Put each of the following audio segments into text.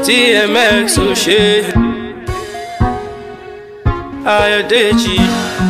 TMX, oh shit. Ayodeji.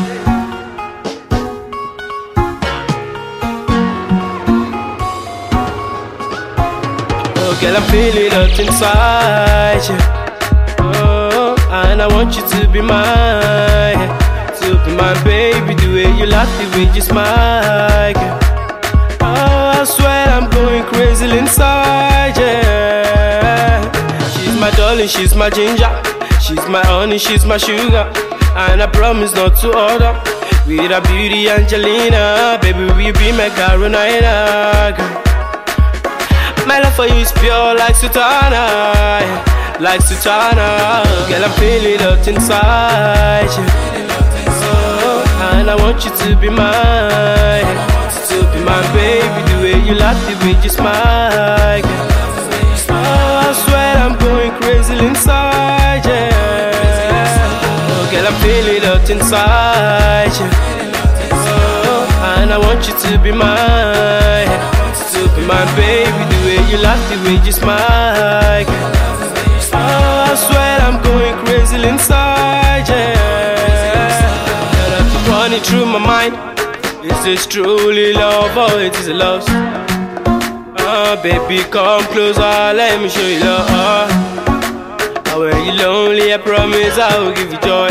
Oh girl, I'm feeling up inside you. Oh, and I want you to be mine. To be my baby, the way you laugh, the way you smile, girl. Oh, I swear I'm going crazy inside, yeah. She's my darling, she's my ginger. She's my honey, she's my sugar. And I promise not to order with a beauty Angelina. Baby, will you be my Carolina, girl? My love for you is pure like Sultana, yeah. Like Sultana. Girl, I'm feeling up inside, yeah. Oh, and I want you to be mine. To be my baby, the way you laugh, the way you smile, girl. Oh, I swear I'm going crazy inside, yeah. Oh, girl, I'm feeling up inside, yeah. Oh, and I want you to be mine. To be my baby, the way you laugh, the way you smile, girl. Oh, I swear I'm going crazy inside, yeah. Got to running through my mind. Is this truly love or it is a loss? Baby, come closer, let me show you love. When you're lonely, I promise I will give you joy.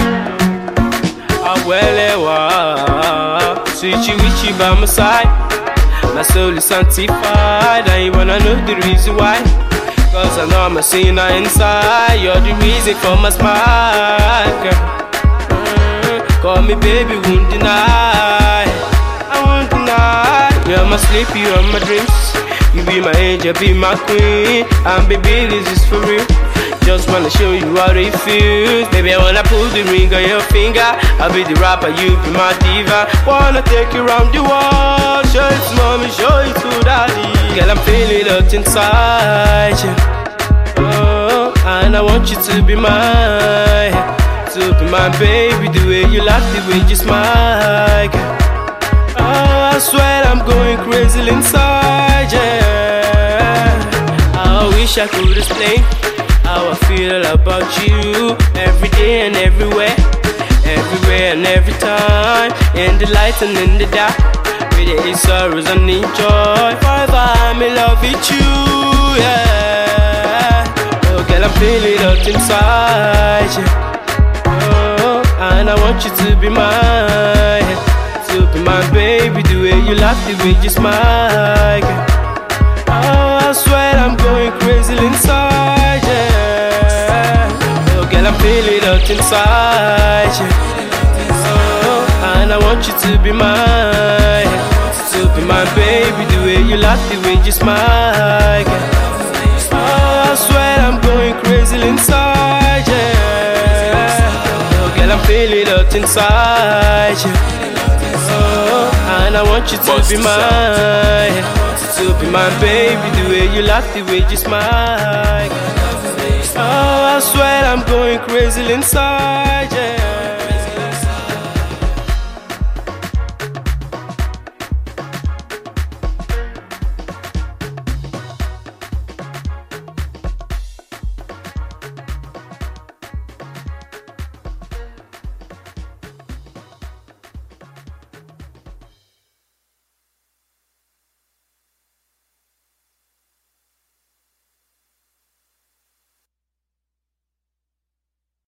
Sweet you by my side. My soul is sanctified, and you wanna know the reason why. Cause I know I'm a sinner inside. You're the reason for my smile, girl. Call me baby, won't deny. I won't deny. You're my sleep, you're my dreams. You be my angel, be my queen. And baby, this is for real. Just wanna show you how it feels. Baby, I wanna pull the ring on your finger. I'll be the rapper, you be my diva. Wanna take you around the world. Show it to mommy, show it to daddy. Girl, I'm feeling up inside, yeah. Oh, and I want you to be mine. To be my baby, the way you laugh, the way you smile, girl. Oh, I swear I'm going crazy inside, yeah. I wish I could explain how I feel about you. Every day and everywhere. Everywhere and every time. In the light and in the dark. With the sorrows and the joy. Forever I'm in love with you, yeah. Oh girl, I'm feeling up inside, yeah. Oh, and I want you to be mine. To be my baby, the way you laugh, the way you smile, girl. Oh, I swear I'm going crazy inside, yeah. Oh girl, I'm feeling up inside, yeah. Oh, and I want you to be mine. To be my baby, the way you laugh, the way you smile, girl. Oh, I swear I'm going crazy inside, yeah. Oh girl, I'm feeling up inside, yeah. Oh, and I want you to be mine. To be my baby, the way you laugh, the way you smile. Oh, I swear I'm going crazy inside, yeah.